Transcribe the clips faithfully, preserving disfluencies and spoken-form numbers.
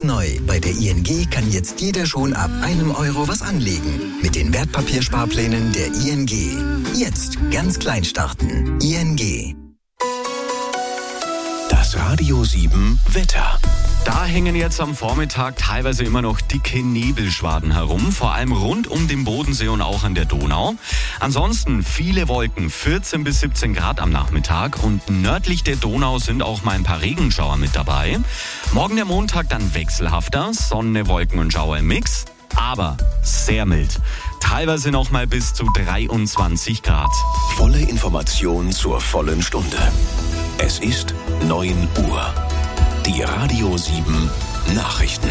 neu. Bei der I N G kann jetzt jeder schon ab einem Euro was anlegen. Mit den Wertpapiersparplänen der I N G. Jetzt ganz klein starten. I N G. Das Radio sieben Wetter. Da hängen jetzt am Vormittag teilweise immer noch dicke Nebelschwaden herum, vor allem rund um den Bodensee und auch an der Donau. Ansonsten viele Wolken, vierzehn bis siebzehn Grad am Nachmittag und nördlich der Donau sind auch mal ein paar Regenschauer mit dabei. Morgen der Montag dann wechselhafter, Sonne, Wolken und Schauer im Mix, aber sehr mild. Teilweise noch mal bis zu dreiundzwanzig Grad. Volle Information zur vollen Stunde. Es ist neun Uhr. Die Radio sieben Nachrichten.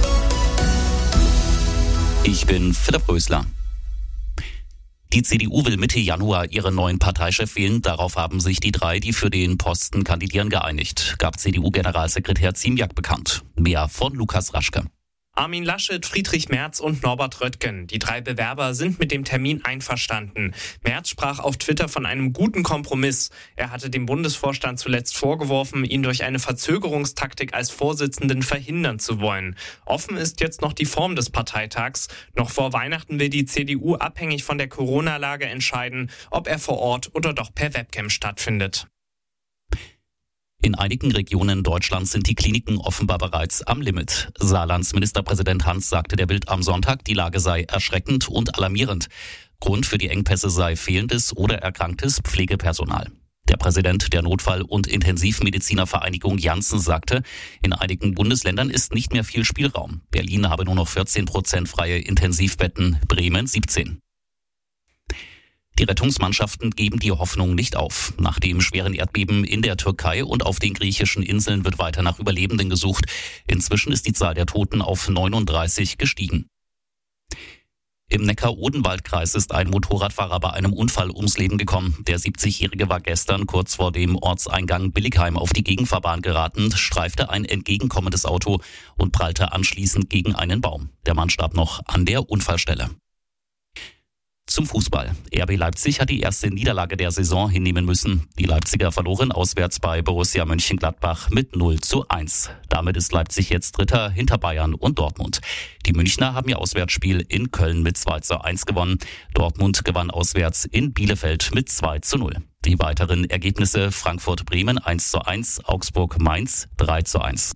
Ich bin Philipp Rösler. Die C D U will Mitte Januar ihren neuen Parteichef wählen. Darauf haben sich die drei, die für den Posten kandidieren, geeinigt, gab C D U-Generalsekretär Ziemiak bekannt. Mehr von Lukas Raschke. Armin Laschet, Friedrich Merz und Norbert Röttgen. Die drei Bewerber sind mit dem Termin einverstanden. Merz sprach auf Twitter von einem guten Kompromiss. Er hatte dem Bundesvorstand zuletzt vorgeworfen, ihn durch eine Verzögerungstaktik als Vorsitzenden verhindern zu wollen. Offen ist jetzt noch die Form des Parteitags. Noch vor Weihnachten will die C D U abhängig von der Corona-Lage entscheiden, ob er vor Ort oder doch per Webcam stattfindet. In einigen Regionen Deutschlands sind die Kliniken offenbar bereits am Limit. Saarlands Ministerpräsident Hans sagte der Bild am Sonntag, die Lage sei erschreckend und alarmierend. Grund für die Engpässe sei fehlendes oder erkranktes Pflegepersonal. Der Präsident der Notfall- und Intensivmedizinervereinigung Janssen sagte, in einigen Bundesländern ist nicht mehr viel Spielraum. Berlin habe nur noch vierzehn Prozent freie Intensivbetten, Bremen siebzehn. Die Rettungsmannschaften geben die Hoffnung nicht auf. Nach dem schweren Erdbeben in der Türkei und auf den griechischen Inseln wird weiter nach Überlebenden gesucht. Inzwischen ist die Zahl der Toten auf neununddreißig gestiegen. Im Neckar-Odenwald-Kreis ist ein Motorradfahrer bei einem Unfall ums Leben gekommen. Der siebzigjährige war gestern kurz vor dem Ortseingang Billigheim auf die Gegenfahrbahn geraten, streifte ein entgegenkommendes Auto und prallte anschließend gegen einen Baum. Der Mann starb noch an der Unfallstelle. Zum Fußball. R B Leipzig hat die erste Niederlage der Saison hinnehmen müssen. Die Leipziger verloren auswärts bei Borussia Mönchengladbach mit null zu eins. Damit ist Leipzig jetzt Dritter hinter Bayern und Dortmund. Die Münchner haben ihr Auswärtsspiel in Köln mit zwei zu eins gewonnen. Dortmund gewann auswärts in Bielefeld mit zwei zu null. Die weiteren Ergebnisse: Frankfurt-Bremen eins zu eins, Augsburg-Mainz drei zu eins.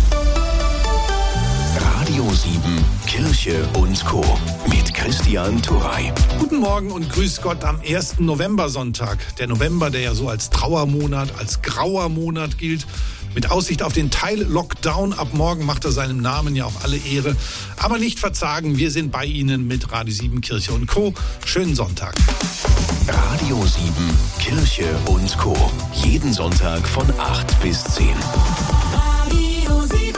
Radio sieben, Kirche und Co. mit Christian Turey. Guten Morgen und grüß Gott am ersten Novembersonntag. Der November, der ja so als Trauermonat, als grauer Monat gilt. Mit Aussicht auf den Teil-Lockdown ab morgen macht er seinem Namen ja auch alle Ehre. Aber nicht verzagen, wir sind bei Ihnen mit Radio sieben, Kirche und Co. Schönen Sonntag. Radio sieben, Kirche und Co. Jeden Sonntag von acht bis zehn. Radio sieben.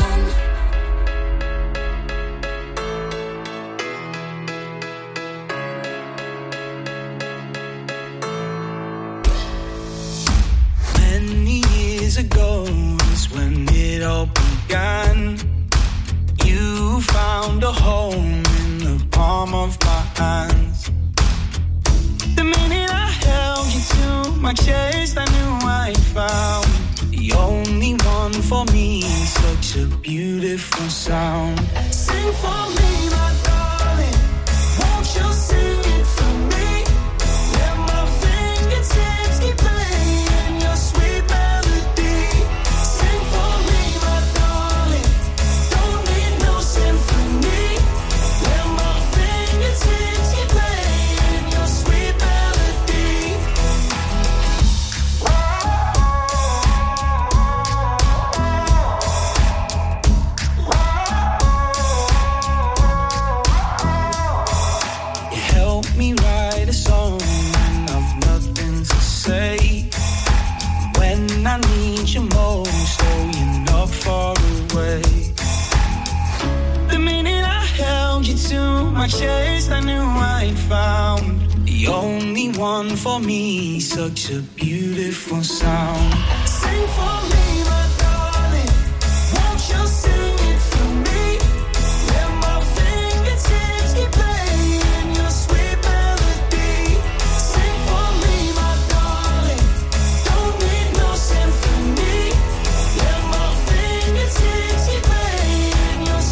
Ago is when it all began. You found a home in the palm of my hands. The minute I held you to my chest, I knew I found the only one for me. Such a beautiful sound. Sing for me, my darling. Won't you sing it for me? Let my fingertips keep playing your sweet melody. Sing for me, my darling. Don't need no symphony. Let my fingertips keep playing your sweet melody. You help me write a song when I've nothing to say. When I need you most, oh, you're not far away. The minute I held you to my chest, I knew I found the only one for me. Such a beautiful sound. Sing for me, my darling. Won't you sing it for me? Let my fingertips keep playing your sweet melody. Sing for me, my darling. Don't need no symphony. Let my fingertips keep playing your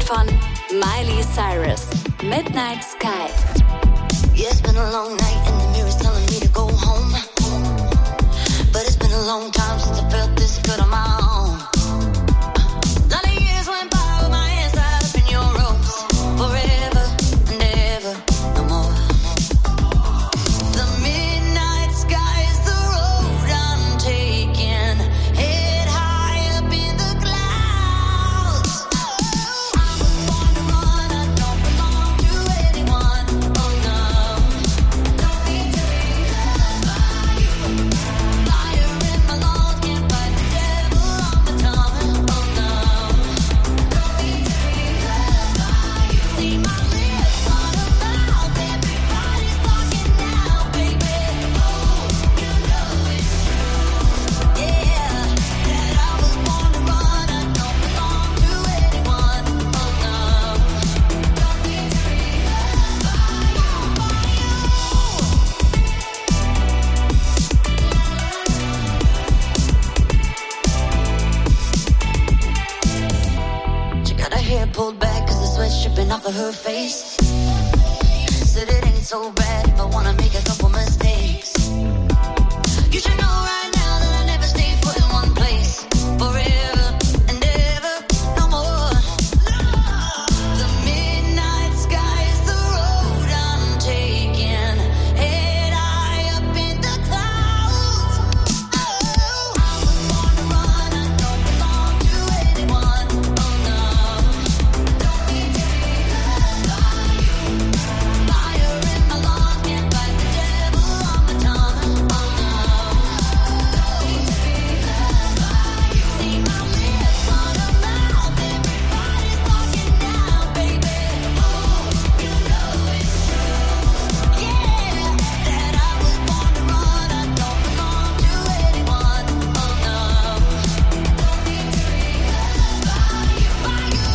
von Miley Cyrus, Midnight Sky. Yeah, it's been a long night and the mirror's telling me to go home. But it's been a long time since I felt this good on my own. Lot of years went by with my hands tied up in your ropes. Forever and ever, no more. The midnight sky is the road I'm taking. Head high up in the clouds. I was born to run, I don't belong to anyone. Oh no, don't need to be loved by you. Fire in my lungs, can't fight the devil on my tongue. Oh no, don't need to be loved by you. See my lips on a mouth, everybody's talking now, baby. Oh, you know it's true. Yeah, that I was born to run, I don't belong to anyone. Oh no, don't need to be loved by you, by you. She got her hair pulled back cause the sweat's dripping off of her face. Said it ain't so bad if I wanna make a couple mistakes. You should know right now that I never stay put in one place. Forever and ever, no more. The midnight sky is the road I'm taking. Head high up in the clouds. Oh, I was born to run, I don't belong to anyone. Oh no, don't need to be loved by you. Fire in my lungs, can't fight the devil on my tongue. Oh no, don't need to be loved by you. See my lips on a mouth, everybody's talking now, baby. Oh, you know it's true. Yeah, that I was born to run, I don't belong to anyone. Oh no, don't need to be loved by you, by you.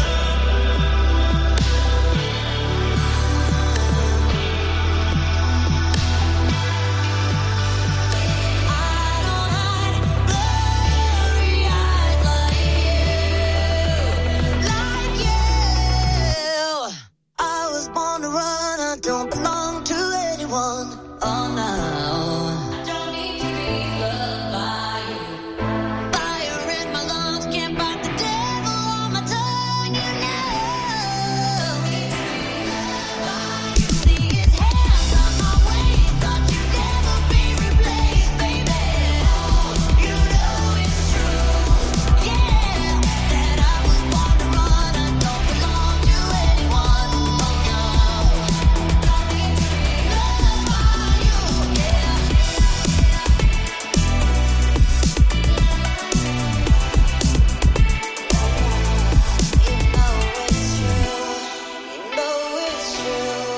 I don't hide blurry eyes like you, like you. I was born to run, I don't belong to anyone. Oh no, don't need to be loved by you. Fire in my lungs, can't fight the devil on my tongue. You know, need to be loved by you. See his hands on my waist, thought you'd never be replaced, baby. Oh, you know it's true. Yeah, that I was born to run, I don't belong to anyone. Oh no, don't need to be loved by you. Yeah. You know it's true. You know it's true.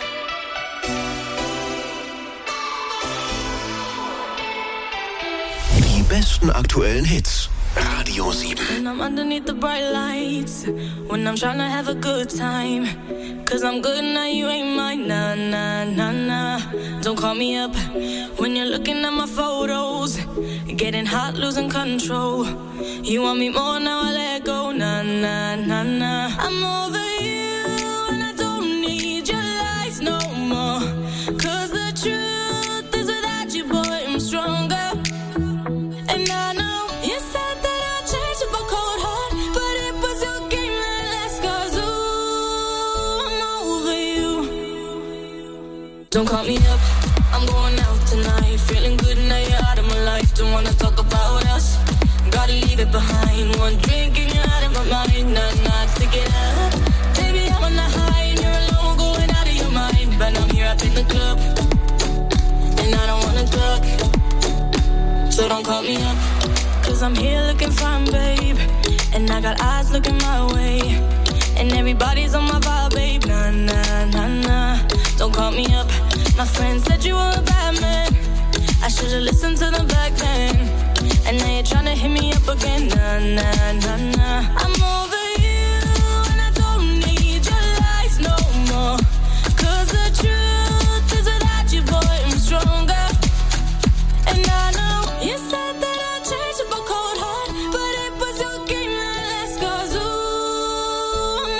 Die besten aktuellen Hits. Radio sieben. When I'm underneath the bright lights, when I'm trying to have a good time, cause I'm good now, you ain't mine, nah, nah, nah, nah. Don't call me up when you're looking at my photos, getting hot, losing control. You want me more, now I let go, nah, nah, nah, nah. I'm over you and I don't need your lies no more, cause the truth is without you, boy, I'm stronger. And I know you said that I'd change up a cold heart, but it was your game that last, cause ooh, I'm over you. Don't call me up, I'm going out tonight, feeling good now you're out of my life. Don't wanna talk about us, gotta leave it behind. One drink and you're out of my mind, nah, nah, take it up. Baby, I'm on the high and you're alone, going out of your mind. But I'm here up in the club, and I don't wanna talk. So don't call me up, cause I'm here looking fine, babe. And I got eyes looking my way, and everybody's on my vibe, babe. Nah, nah, nah, nah. Don't call me up, my friend said you were a bad man. I should've listened to them back then, and now you're tryna hit me up again. Nah, nah, nah, nah. I'm over you, and I don't need your lies no more, cause the truth is without you, boy, I'm stronger. And I know you said that I'd change up a cold heart, but it was your game that last, cause ooh,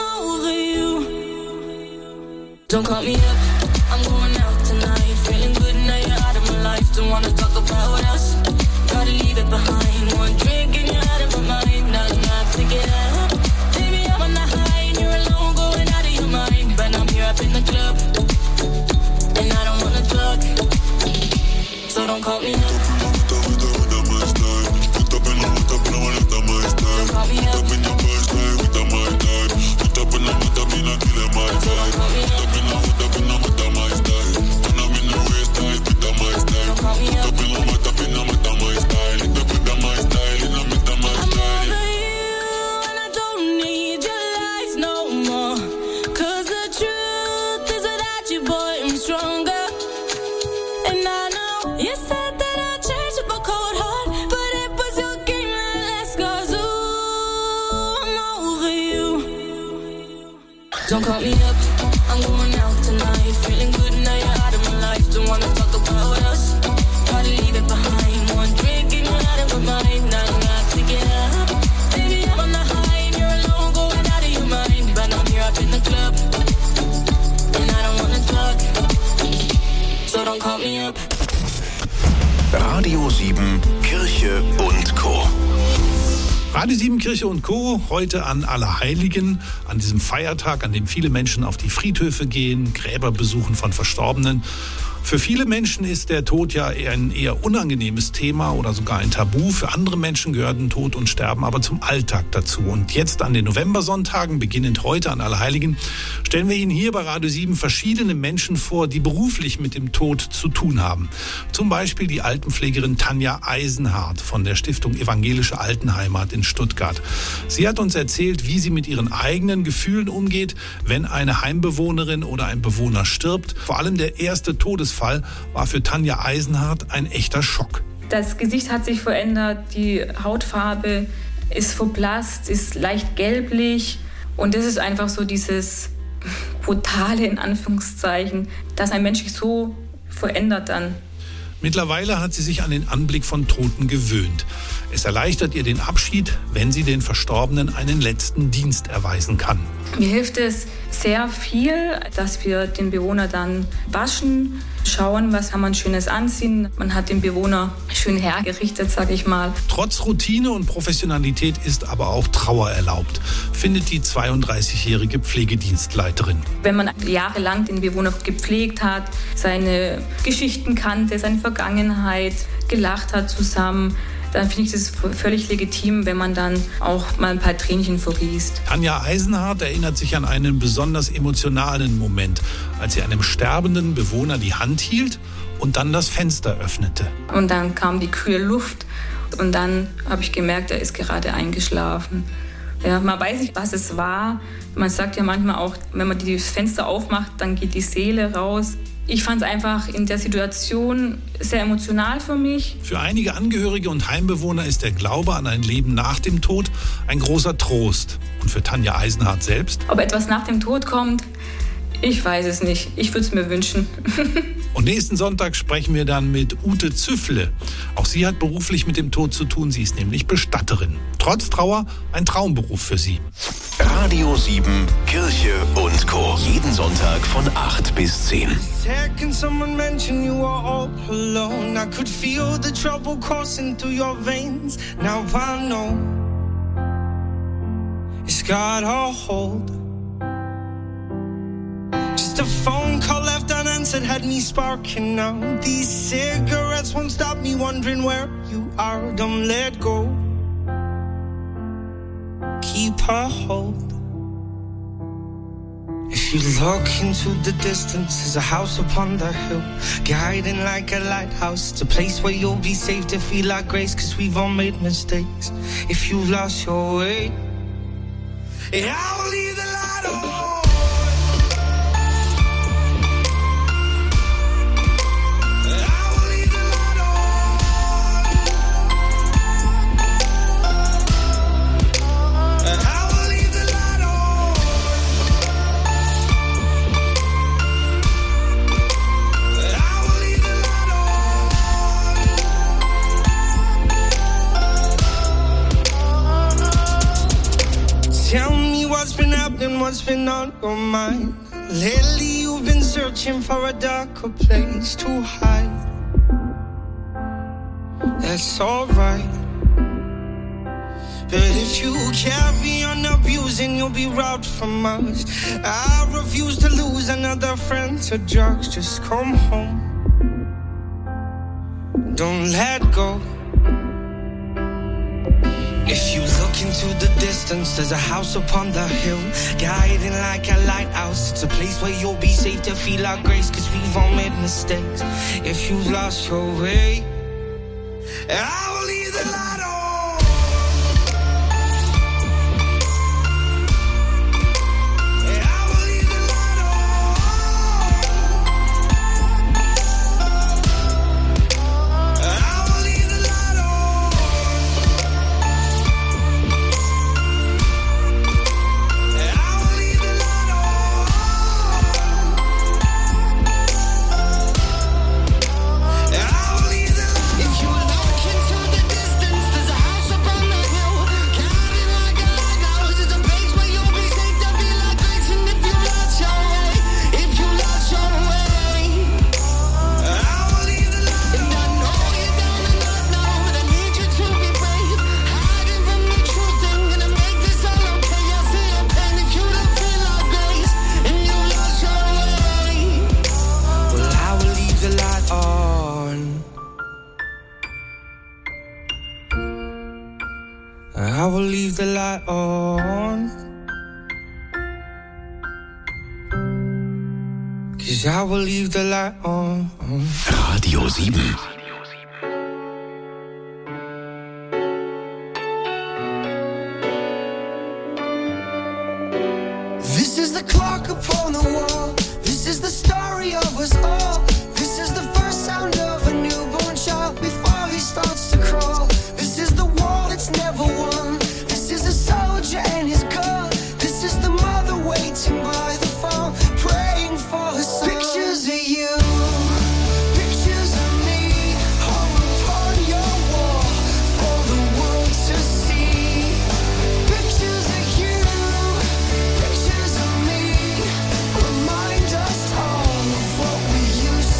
call me up, I'm going out tonight. Feeling good now you're out of my life. Don't wanna talk about us, gotta leave it behind. One drink and you're out of my mind. Now I'm not to get up. Baby, I'm on the high and you're alone, going out of your mind. But I'm here up in the club, and I don't wanna talk, so don't call me up. Don't call me up, I'm going out tonight. Feeling good now you're out of my life. Don't wanna talk about us, gotta leave it behind. One drink and you're out of my mind. Now I'm not to get up. Baby, I'm on the high and you're alone, going out of your mind. But I'm here up in the club, and I don't wanna talk, so don't call me up. Radio sieben, Kirche und Co. Radio sieben, Kirche und Co. heute an Allerheiligen, an diesem Feiertag, an dem viele Menschen auf die Friedhöfe gehen, Gräber besuchen von Verstorbenen. Für viele Menschen ist der Tod ja eher ein eher unangenehmes Thema oder sogar ein Tabu. Für andere Menschen gehören Tod und Sterben aber zum Alltag dazu. Und jetzt an den Novembersonntagen, beginnend heute an Allerheiligen, stellen wir Ihnen hier bei Radio sieben verschiedene Menschen vor, die beruflich mit dem Tod zu tun haben. Zum Beispiel die Altenpflegerin Tanja Eisenhardt von der Stiftung Evangelische Altenheimat in Stuttgart. Sie hat uns erzählt, wie sie mit ihren eigenen Gefühlen umgeht, wenn eine Heimbewohnerin oder ein Bewohner stirbt. Vor allem der erste Todesfall war für Tanja Eisenhardt ein echter Schock. Das Gesicht hat sich verändert, die Hautfarbe ist verblasst, ist leicht gelblich. Und das ist einfach so dieses Brutale in Anführungszeichen, dass ein Mensch sich so verändert dann. Mittlerweile hat sie sich an den Anblick von Toten gewöhnt. Es erleichtert ihr den Abschied, wenn sie den Verstorbenen einen letzten Dienst erweisen kann. Mir hilft es sehr viel, dass wir den Bewohner dann waschen, schauen, was kann man Schönes anziehen. Man hat den Bewohner schön hergerichtet, sag ich mal. Trotz Routine und Professionalität ist aber auch Trauer erlaubt, findet die zweiunddreißigjährige Pflegedienstleiterin. Wenn man jahrelang den Bewohner gepflegt hat, seine Geschichten kannte, seine Vergangenheit, gelacht hat zusammen, dann finde ich das völlig legitim, wenn man dann auch mal ein paar Tränchen vergießt. Tanja Eisenhardt erinnert sich an einen besonders emotionalen Moment, als sie einem sterbenden Bewohner die Hand hielt und dann das Fenster öffnete. Und dann kam die kühle Luft und dann habe ich gemerkt, er ist gerade eingeschlafen. Ja, man weiß nicht, was es war. Man sagt ja manchmal auch, wenn man die Fenster aufmacht, dann geht die Seele raus. Ich fand es einfach in der Situation sehr emotional für mich. Für einige Angehörige und Heimbewohner ist der Glaube an ein Leben nach dem Tod ein großer Trost. Und für Tanja Eisenhardt selbst? Ob etwas nach dem Tod kommt, ich weiß es nicht. Ich würde es mir wünschen. Und nächsten Sonntag sprechen wir dann mit Ute Züffle. Auch sie hat beruflich mit dem Tod zu tun. Sie ist nämlich Bestatterin. Trotz Trauer ein Traumberuf für sie. Radio sieben, Kirche und Co. Jeden Sonntag von acht bis zehn. Second someone mentioned you were all alone. I could feel the trouble coursing through your veins. Now I know it's got a hold. Just a phone call left unanswered had me sparking now. These cigarettes won't stop me wondering where you are. Don't let go. Keep a hold. If you look into the distance, there's a house upon the hill, guiding like a lighthouse. It's a place where you'll be safe to feel like grace, cause we've all made mistakes. If you've lost your way, yeah, I'll leave the light on. Tell me what's been happening, what's been on your mind. Lately you've been searching for a darker place to hide. That's alright. But if you carry on abusing, you'll be robbed from us. I refuse to lose another friend to drugs. Just come home. Don't let go. If you look into the distance, there's a house upon the hill, guiding like a lighthouse. It's a place where you'll be safe to feel our grace, cause we've all made mistakes. If you've lost your way, I will leave the light on. I will leave the light on, 'cause I will leave the light on. Radio sieben. This is the clock upon the wall. This is the story of us all. This is the first sound of a newborn child before he starts to crawl. This is the war that's never won. This is a soldier and his gun. This is the mother waiting by the phone, praying for her son. Pictures of you, pictures of me, hung upon your wall for the world to see. Pictures of you, pictures of me, remind us all of what we used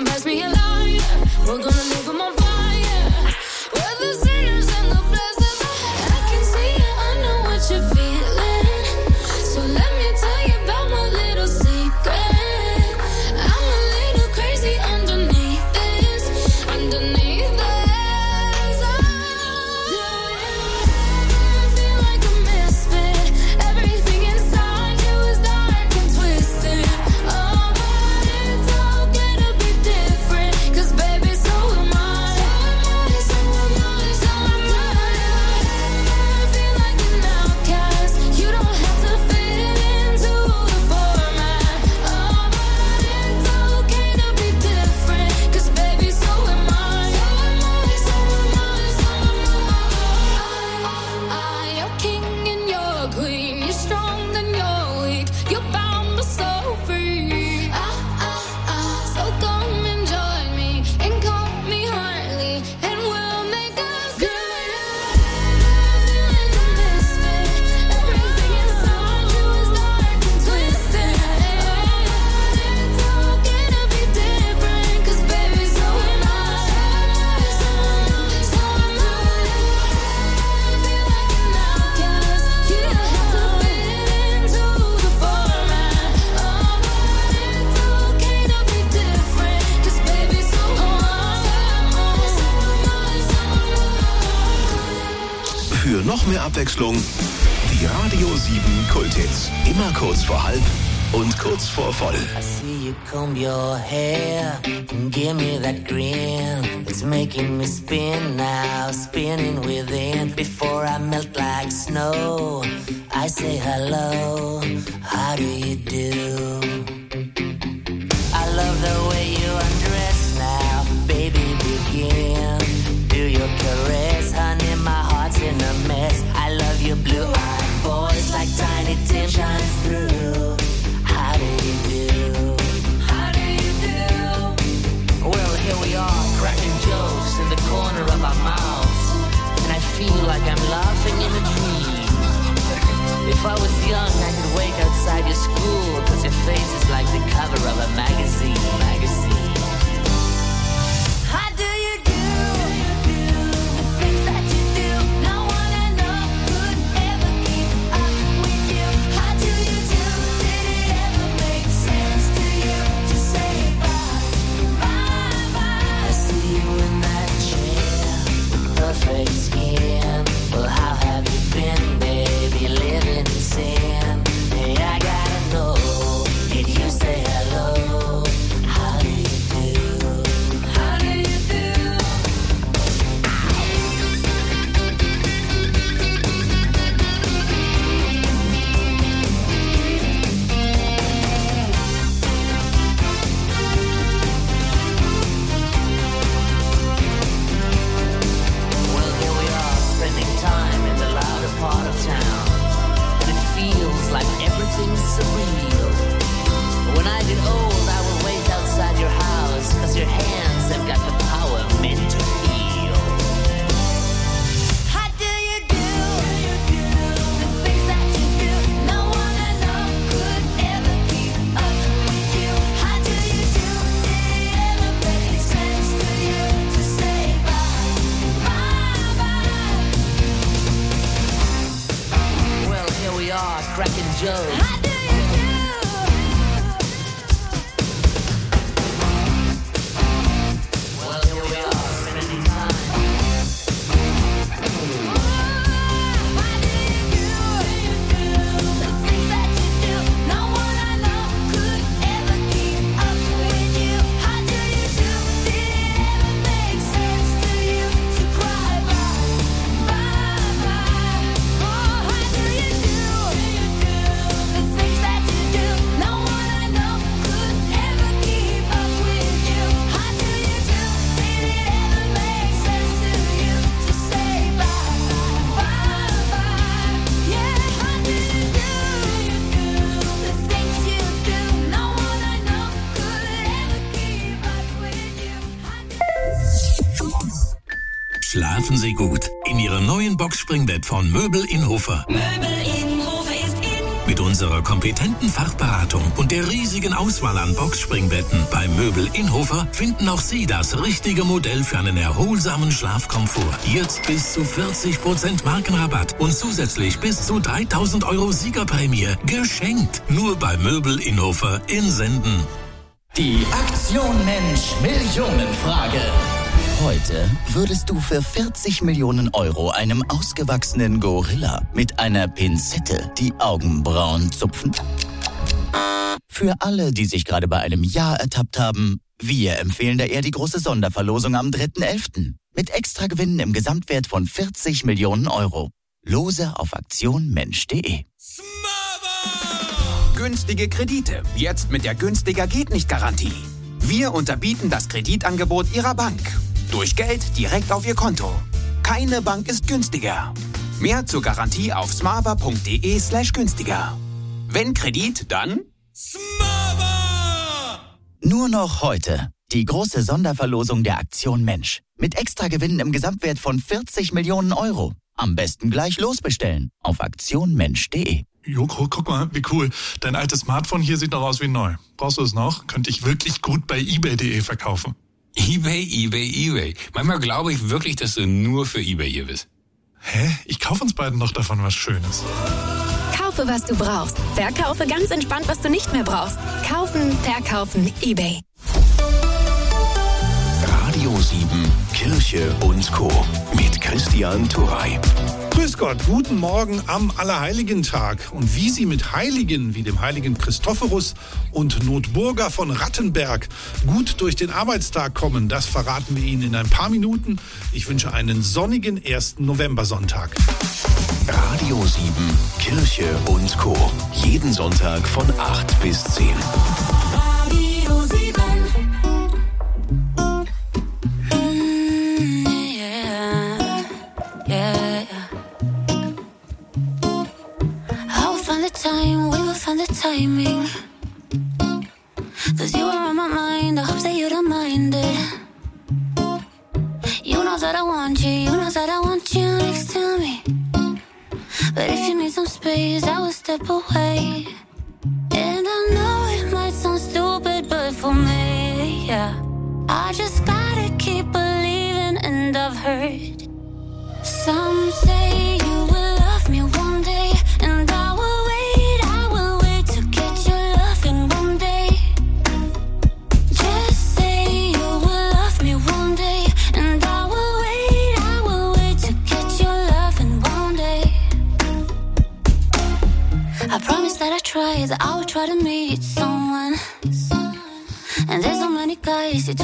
Come pass me a line. We're gonna leave them on fire. We're the sinners and the blessings. I can see it, I know what you're feeling. So let me tell you about my little secret. I'm a little crazy underneath this, underneath this. Do you ever feel like a misfit? Everything inside you is dark and twisted. Oh, but it's okay to be different, 'cause baby, so am I. So am I, so am I. I feel like an outcast. You don't have to fit into the format. Oh, but it's okay to be different, 'cause baby, so am I. So am I, so am I, so am I. You're king and you're queen. You're strong then you're weak. You're bound but so free. Ah, ah, ah. So come and join me and call me Harley, and we'll make us good. Feel like a misfit. Everything inside you is dark and twisted. It's okay to be different, 'cause baby, so am I. So am I, so am I. Feel like an outcast. You don't have to fit into the format. Oh, but it's okay to be different, 'cause baby, so am I. So am I, so am I. Für noch mehr Abwechslung, die Radio sieben Kulthits. Immer kurz vor halb und kurz vor voll. I see you comb your hair and give me that grin. It's making me spin now, spinning within. Before I melt like snow, I say hello, how do you do? I love the way you undress now, baby, begin. Do your caress, honey, my heart's in a mess. I love your blue-eyed voice like Tiny Tim shines through. How do you do? How do you do? Well, here we are, cracking jokes in the corner of our mouths, and I feel like I'm laughing in a dream. If I was young, I could wait outside your school, 'cause your face is like the cover of a magazine, magazine. How do you do? The things that you do, no one I know could ever keep up with you. How do you do? Did it ever make sense to you to say bye, bye, bye? I see you in that chair, perfect skin. Well, how have you been, baby? Living in sin. Hey, I gotta know, did you say hello? How do you do? How do you do? Well, here we are, spending time in the louder part of town, and it feels like everything's surreal. When I get old, I will wait outside your house, 'cause your hands have got the power meant to heal. How do you do? The things that you do, no one I know could ever keep up with you. How do you do? Did it ever make sense to you to say bye, bye, bye? Well, here we are, cracking jokes. How do you do? Well, here we are, spending time. How do you do? The things that you do, no one I know could ever keep up with you. How do you do? Did it ever make sense to you to cry bye, bye, bye? Oh, how do you do? The things that you do, no one I know could ever keep up with you. How do you do? Did it ever make sense to you to say bye, bye, bye? Yeah, how do you do? The things you do, no one I know could ever keep up with you. Schlafen Sie gut in Ihrem neuen Boxspringbett von Möbel in Hofer. Möbel in Hofe ist in. Mit unserer kompetenten Fachberatung und der riesigen Auswahl an Boxspringbetten bei Möbel Inhofer finden auch Sie das richtige Modell für einen erholsamen Schlafkomfort. Jetzt bis zu vierzig Prozent Markenrabatt und zusätzlich bis zu dreitausend Euro Siegerprämie. Geschenkt. Nur bei Möbel Inhofer in Senden. Die Aktion Mensch Millionenfrage. Heute würdest du für vierzig Millionen Euro einem ausgewachsenen Gorilla mit einer Pinzette die Augenbrauen zupfen? Für alle, die sich gerade bei einem Ja ertappt haben, wir empfehlen da eher die große Sonderverlosung am dritten elften mit Extragewinnen im Gesamtwert von vierzig Millionen Euro. Lose auf aktion mensch punkt de. Günstige Kredite, jetzt mit der Günstiger geht nicht Garantie. Wir unterbieten das Kreditangebot Ihrer Bank. Durch Geld direkt auf Ihr Konto. Keine Bank ist günstiger. Mehr zur Garantie auf smava.de slash günstiger. Wenn Kredit, dann Smava! Nur noch heute die große Sonderverlosung der Aktion Mensch mit Extragewinnen im Gesamtwert von vierzig Millionen Euro. Am besten gleich losbestellen auf aktion mensch punkt de. Joko, guck mal, wie cool. Dein altes Smartphone hier sieht noch aus wie neu. Brauchst du es noch? Könnte ich wirklich gut bei ebay punkt de verkaufen. eBay, eBay, eBay. Manchmal glaube ich wirklich, dass du nur für eBay hier bist. Hä? Ich kaufe uns beiden noch davon was Schönes. Kaufe, was du brauchst. Verkaufe ganz entspannt, was du nicht mehr brauchst. Kaufen, verkaufen, eBay. Radio sieben, Kirche und Co. mit Christian Turrey. Grüß Gott, guten Morgen am Allerheiligentag. Und wie Sie mit Heiligen wie dem heiligen Christophorus und Notburger von Rattenberg gut durch den Arbeitstag kommen, das verraten wir Ihnen in ein paar Minuten. Ich wünsche einen sonnigen ersten Novembersonntag. Radio sieben, Kirche und Co. Jeden Sonntag von acht bis zehn. Radio sieben. Time, we will find the timing. Cause you are on my mind, I hope that you don't mind it. You know that I want you, you know that I want you next to me. But if you need some space, I will step away. And I know it might sound stupid, but for me, yeah, I just gotta keep believing. And I've heard some say you will love me one day, and I will try that I would try to meet someone. And there's so many guys you